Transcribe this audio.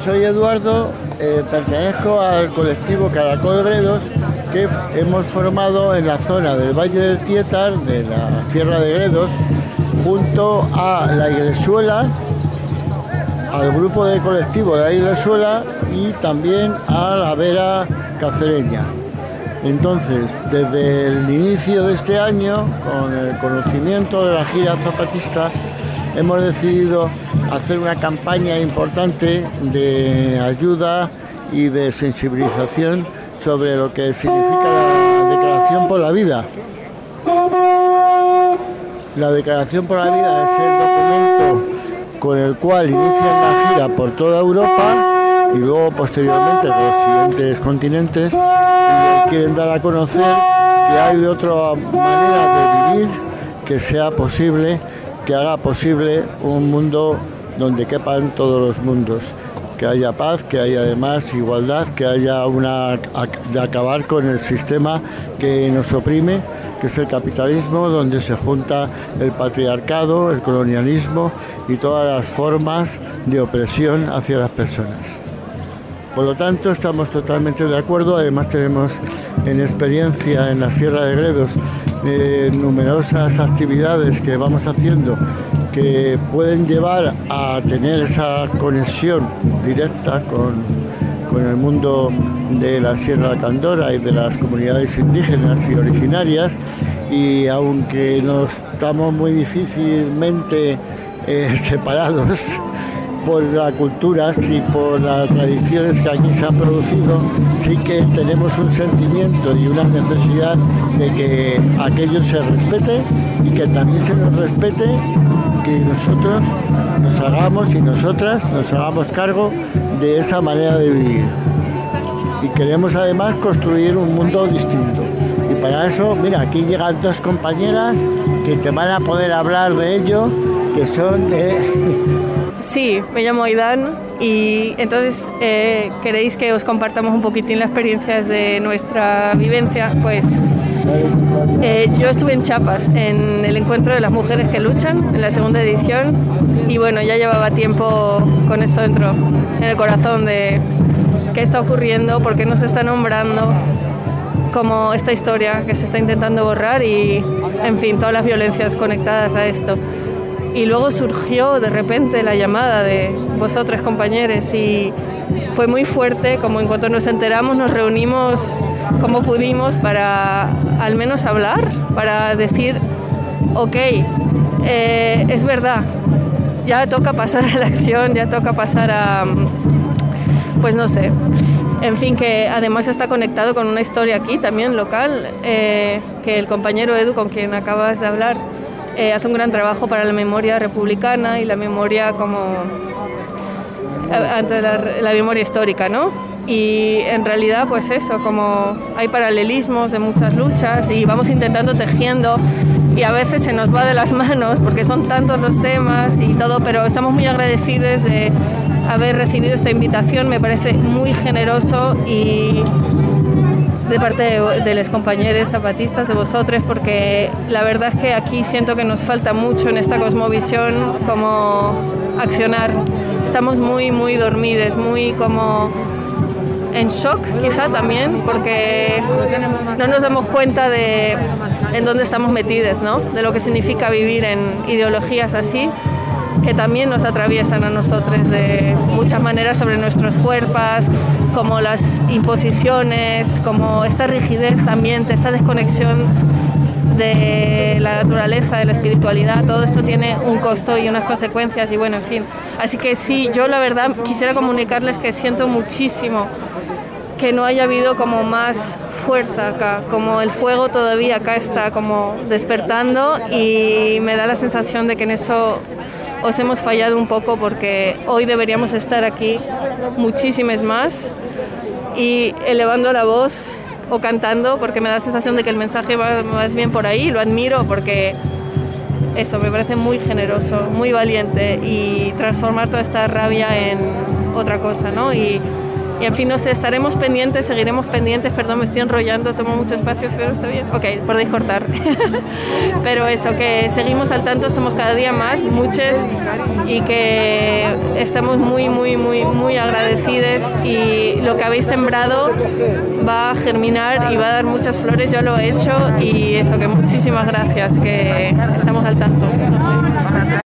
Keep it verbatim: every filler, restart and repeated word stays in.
soy Eduardo, eh, pertenezco al colectivo Caracol Gredos, que hemos formado en la zona del Valle del Tietar, de la Sierra de Gredos, junto a la Iglesuela, al grupo de colectivo de la Iglesuela y también a la Vera Cacereña. Entonces, desde el inicio de este año, con el conocimiento de la gira zapatista, hemos decidido hacer una campaña importante de ayuda y de sensibilización sobre lo que significa la Declaración por la Vida. La Declaración por la Vida es el documento con el cual inician la gira por toda Europa y luego posteriormente por los siguientes continentes, y quieren dar a conocer que hay otra manera de vivir que sea posible, que haga posible un mundo donde quepan todos los mundos, que haya paz, que haya además igualdad, que haya una de acabar con el sistema que nos oprime, que es el capitalismo, donde se junta el patriarcado, el colonialismo y todas las formas de opresión hacia las personas. Por lo tanto, estamos totalmente de acuerdo. Además, tenemos en experiencia en la Sierra de Gredos eh, numerosas actividades que vamos haciendo que pueden llevar a tener esa conexión directa con, con el mundo de la Sierra de Candora y de las comunidades indígenas y originarias, y aunque no estamos muy difícilmente eh, separados por la cultura y por las tradiciones que aquí se han producido, sí que tenemos un sentimiento y una necesidad de que aquello se respete y que también se nos respete, que nosotros nos hagamos y nosotras nos hagamos cargo de esa manera de vivir. Y queremos además construir un mundo distinto. Y para eso, mira, aquí llegan dos compañeras que te van a poder hablar de ello, que son de... Sí, me llamo Aidan y entonces eh, queréis que os compartamos un poquitín las experiencias de nuestra vivencia. Pues eh, yo estuve en Chiapas en el encuentro de las mujeres que luchan, en la segunda edición, y bueno, ya llevaba tiempo con esto dentro, en el corazón, de qué está ocurriendo, por qué no se está nombrando como esta historia que se está intentando borrar y, en fin, todas las violencias conectadas a esto. Y luego surgió de repente la llamada de vosotros, compañeros, y fue muy fuerte. Como en cuanto nos enteramos, nos reunimos como pudimos para al menos hablar, para decir, ok, eh, es verdad, ya toca pasar a la acción, ya toca pasar a, pues no sé, en fin, que además está conectado con una historia aquí también local, eh, que el compañero Edu, con quien acabas de hablar, Eh, hace un gran trabajo para la memoria republicana y la memoria como ante la, la memoria histórica, ¿no? Y en realidad, pues eso, como hay paralelismos de muchas luchas y vamos intentando tejiendo, y a veces se nos va de las manos porque son tantos los temas y todo, pero estamos muy agradecidos de haber recibido esta invitación. Me parece muy generoso y de parte de, de los compañeros zapatistas, de vosotros, porque la verdad es que aquí siento que nos falta mucho en esta cosmovisión como accionar. Estamos muy, muy dormidos, muy como en shock quizá también, porque no nos damos cuenta de en dónde estamos metidos, ¿no? De lo que significa vivir en ideologías así, que también nos atraviesan a nosotros de muchas maneras sobre nuestros cuerpos, como las imposiciones, como esta rigidez ambiente, esta desconexión de la naturaleza, de la espiritualidad. Todo esto tiene un costo y unas consecuencias, y bueno, en fin. Así que sí, yo la verdad quisiera comunicarles que siento muchísimo que no haya habido como más fuerza acá, como el fuego todavía acá está como despertando, y me da la sensación de que en eso os hemos fallado un poco, porque hoy deberíamos estar aquí muchísimas más y elevando la voz o cantando, porque me da la sensación de que el mensaje va más bien por ahí. Lo admiro porque eso me parece muy generoso, muy valiente, y transformar toda esta rabia en otra cosa, ¿no? Y y en fin, no sé, estaremos pendientes, seguiremos pendientes, perdón, me estoy enrollando, tomo mucho espacio, pero está bien, ok, podéis cortar. Pero eso, que seguimos al tanto, somos cada día más, muchos, y que estamos muy, muy, muy, muy agradecidos, y lo que habéis sembrado va a germinar y va a dar muchas flores, yo lo he hecho, y eso, que muchísimas gracias, que estamos al tanto. No sé.